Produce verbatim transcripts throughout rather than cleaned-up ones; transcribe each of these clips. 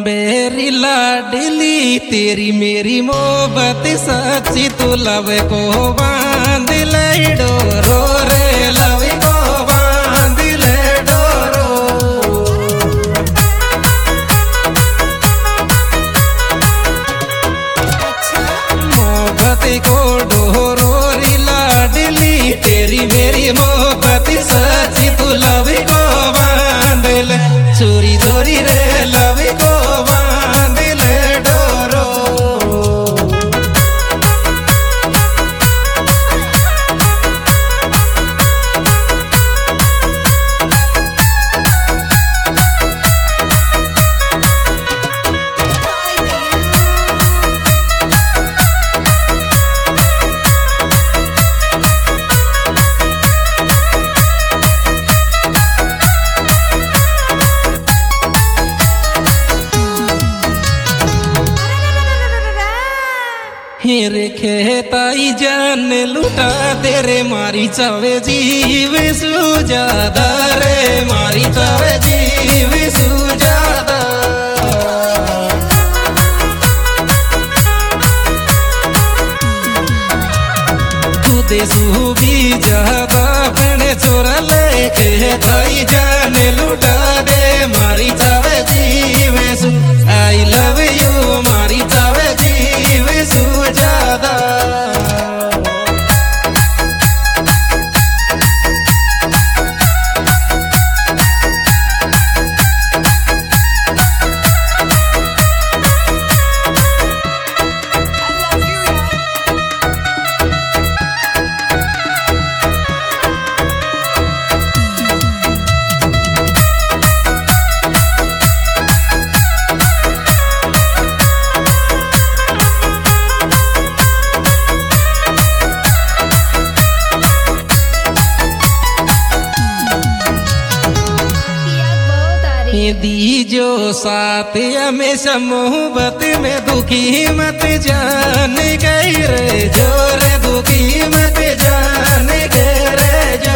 मेरी लाडली तेरी मेरी मोहब्बत सच्ची तू लव को बांध ले डोरो रे लव को बांध ले डोरो मोहब्बत को डोरो री लाडली तेरी मेरी मोहब्बत सच्ची तू लव को बांध ले चोरी चोरी रे लव को बांध ले डोरो हेरे खेताई जान लुटा तेरे मारी चावे जीव सुजादा रे मारी चावे जीव सुजादा खुदे सू भी ज्यादा पने चोरा ले खेताई जान लुटा दे मारी चावे जीव सु आई लव यू मारी चावे जीव सुजादा दीजो साथ हमेशा मोहब्बत में दुखी मत जान गई रे जो रे दुखी मत जान गए रे जो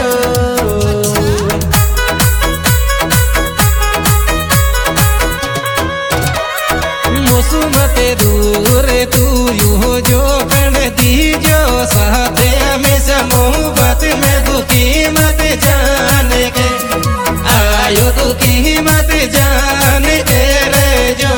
मौसमत दूर तू यू जो कण दीजो साथ हमेशा मोहब्बत में दुखी मत जान गए आयो दुखी मत जान तेरे जो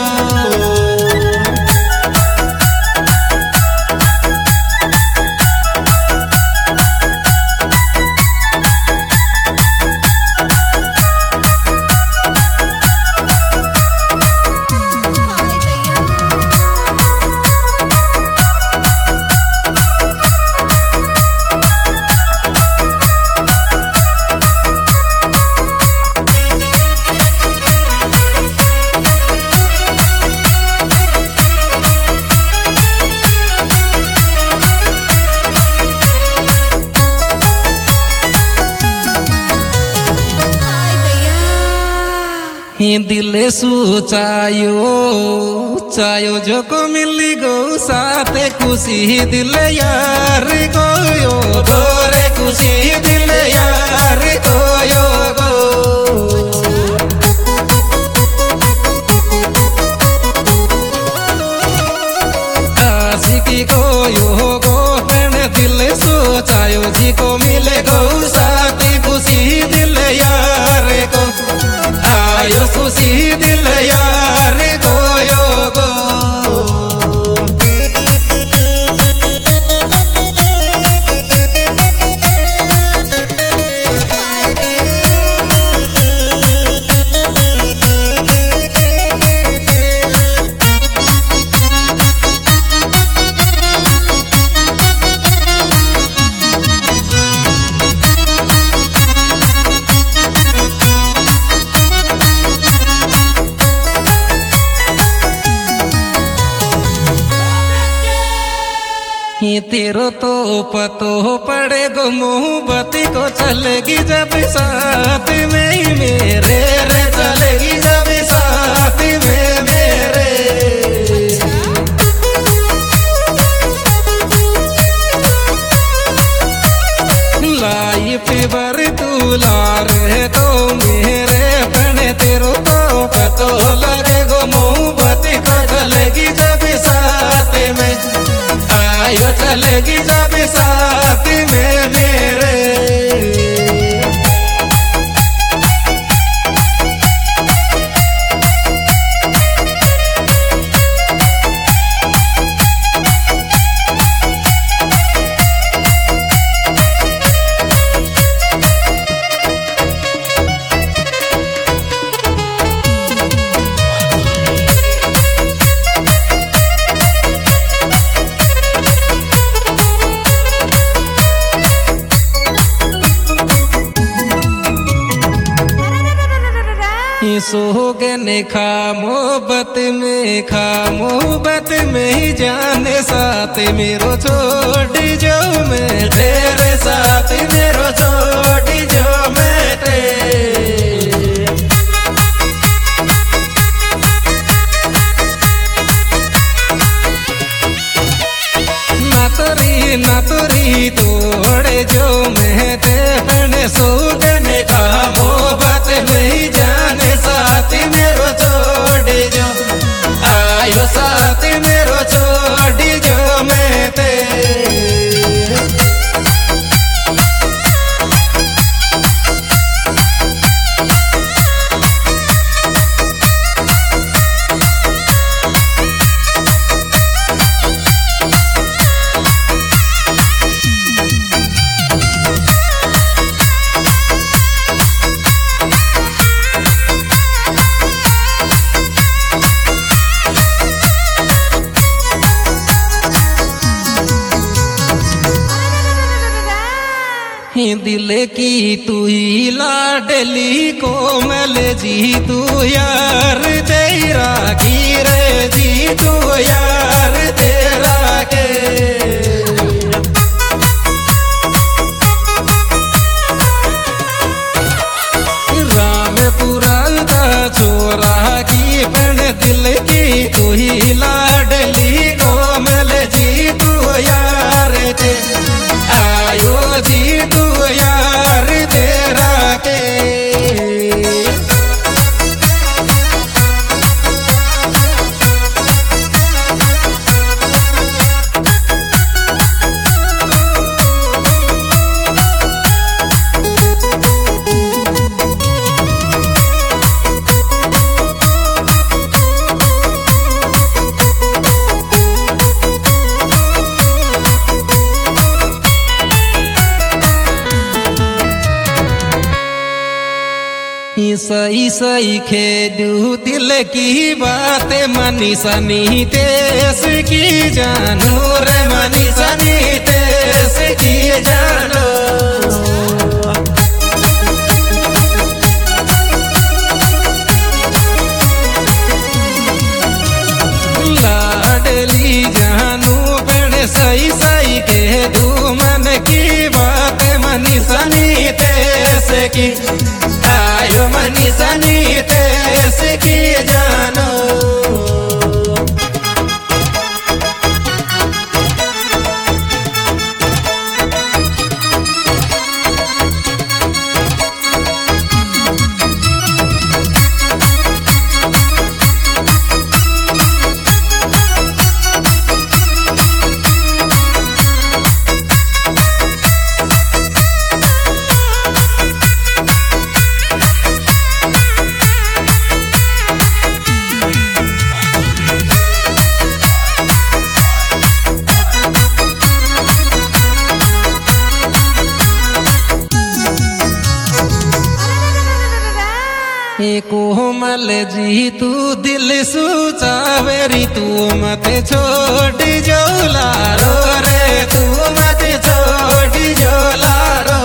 दिल सू चायो चायो जो को मिली गो साथ खुशी दिल यार को यो गोरे खुशी दिल यार को यो गो आशिकी को यो गो मैंने दिल सू चायो जी को मिले गो साथ खुशी दिल यार को आयो खुशी दिल यार को यो गो तेरो तो पतो पड़े गो मोहब्बत को चलेगी जब साथ में ही मेरे रे चलेगी जब साथ में मेरे लाइफ भर तू ला रहे तो मेरे बने तेरो तो पतो लगे गो मोहब्बत चलेगी जब साथ में मेरे। सोगने खा मोहब्बत में खा मोहब्बत में ही जाने साथ मेरो छोड़ जो मैं तेरे साथ मेरो छोड़ जो मैं तेरे। ना तोरी ना तोरी तोड़े जो मैं तेरे सोगने खा मोहब्बत में ही जाने साथ मेरो छोड़ जो आयो साथ मेरो छोड़ जो मैं तेरे। दिल की तू ही लाडली कोमल जी तू यार तेरा की रे जी तू यार तेरा के। रामपुरा का छोरा की बन दिल की तू ही लाडली कोमल जी तू यार ते आयो जी तू यार तेरा के। सही सही खेलू दिल की बात मनी सनी तेस की जानो रे मनी सनी तेस की जानो। लाडली जानू बड़े सही सही कह दू मन की बात मनी सनी तेस की आयो मनी सनी तेस की जानो। कोमल जी तू दिल सुचावेरी तू मत छोड़ जो लारो रे तू मत छोड़ जो लारो।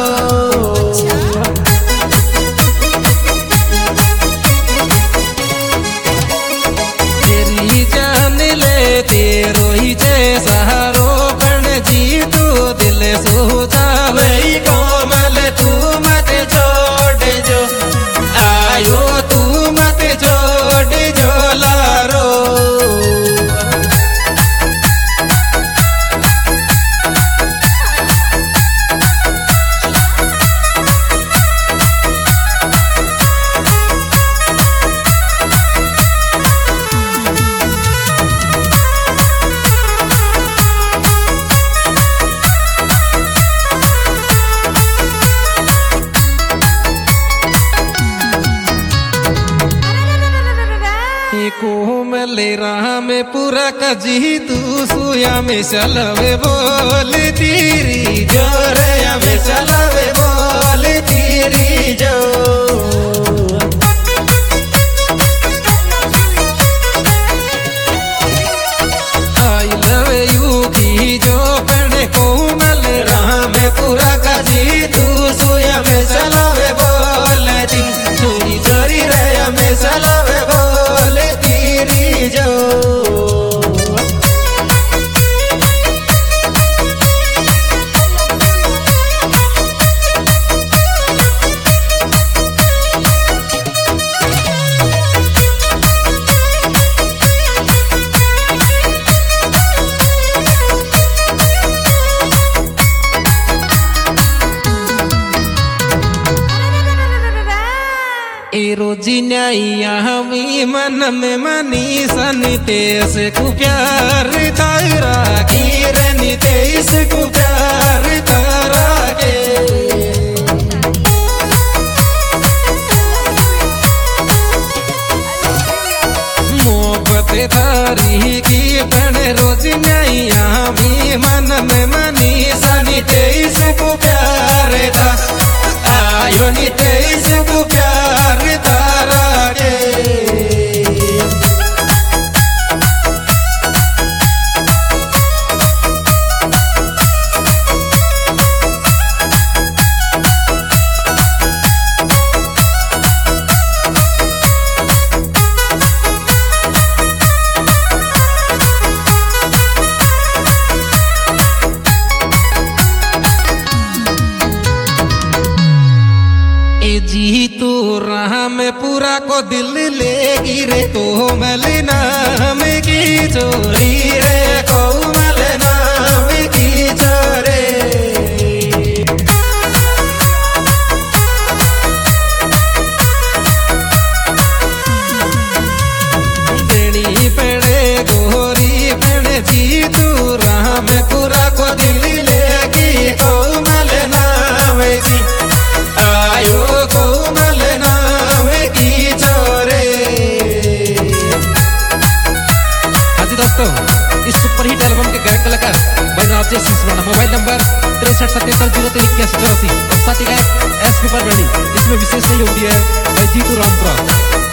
तेरी जान ले तेरो ही सहारो बन जी तू दिल सुचावे कोमल तू मत छोड़ जो आयो तू मत छोड़ जो लारो। राह में पूरा कजी तू सुया में चलवे बोल तीरी जोरया में चलवे बोल तीरी जो आई लव यू की जो पहने कोमल राह में पूरा कजी तू सुया में चलवे बोल तीरी चोरी चोरी रया में चलवे बोल तीरी जो रोजी न्याया हमी मन में मनी सनी तेस को प्यार तारा की रनी तेस को प्यार तारा के मोहब्बत थारी की बन रोजी न्याया हमी मन में मनी सनी तेस को प्यार था आयो नी तेस को प्यार तारा के जी तू राह में पूरा को दिल ले गिरे तो मलना में की चोरी रे को मलना में की चोरे देनी पड़े गोरी पड़े जी तू राह में पूरा को दिल ले गी को मलना में की आयो कोमल नाम की चोरे। हाँ जी दोस्तों, इस सुपर हिट एल्बम के गायक कलाकार बैजनाथ जी सिसवाना, मोबाइल नंबर तिरसठ सतहत्तर जीरो तीन इक्यासी चौरासी और साथी गायक एस पी परवड़ी। इसमें विशेष सहयोग दिया है भाई जीतू रामपुरा।